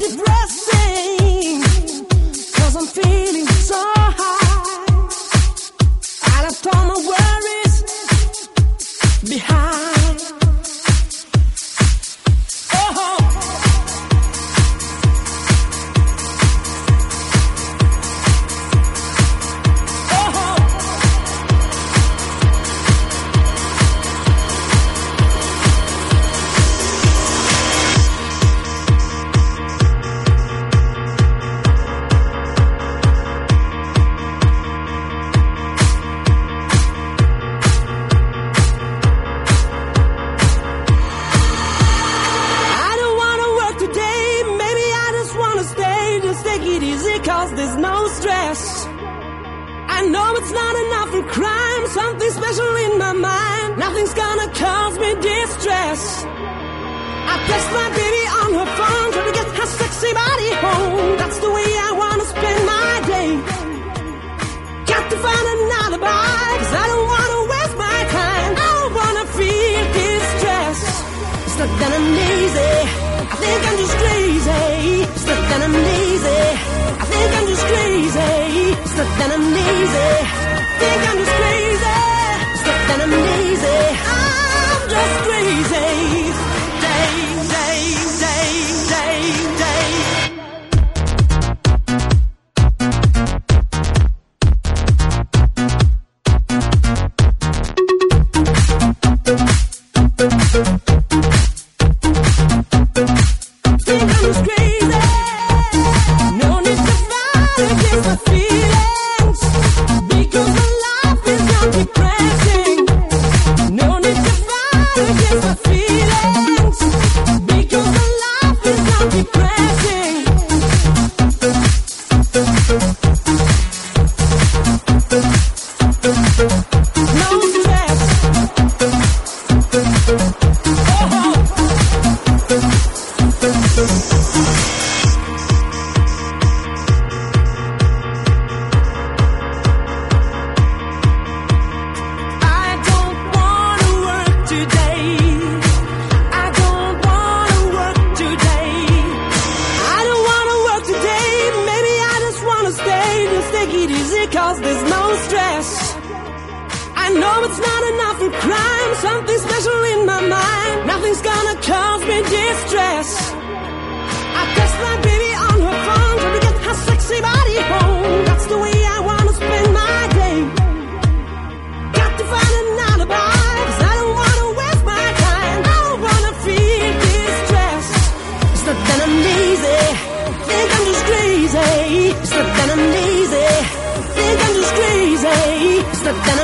depressing, 'cause I'm feeling so high. I left all my worries behind. Oh, there's no stress. I know it's not enough for crime. Something special in my mind. Nothing's gonna cause me distress. I text my baby on her phone, trying to get her sexy body home. That's the way I wanna spend my day. Got to find an alibi, 'cause I don't wanna waste my time. I don't wanna feel distress. It's not that I'm lazy, I think I'm just crazy. It's not that I'm lazy, I think I'm just crazy. It's not that I'm lazy, I think I'm just crazy. It's not that I'm lazy, I'm just crazy. Day, day, day, day, day. Think I'm just crazy. No need to fight against my feelings, because my life is not depressing. No need to fight against my feelings, because my life is not depressing. No stress. I don't wanna work today. I don't wanna work today. I don't wanna work today. Maybe I just wanna stay. Just take it easy, 'cause there's no stress. I know it's not enough for crime. Something special in my mind. Nothing's gonna cause me distress. I text my baby on her phone, trying to get her sexy body home. That's the way I wanna spend my day. Got to find an alibi, 'cause I don't wanna waste my time. I don't wanna feel distress. It's not that I'm lazy, think I'm just crazy. It's not that I'm lazy, think I'm just crazy. It's not that I'm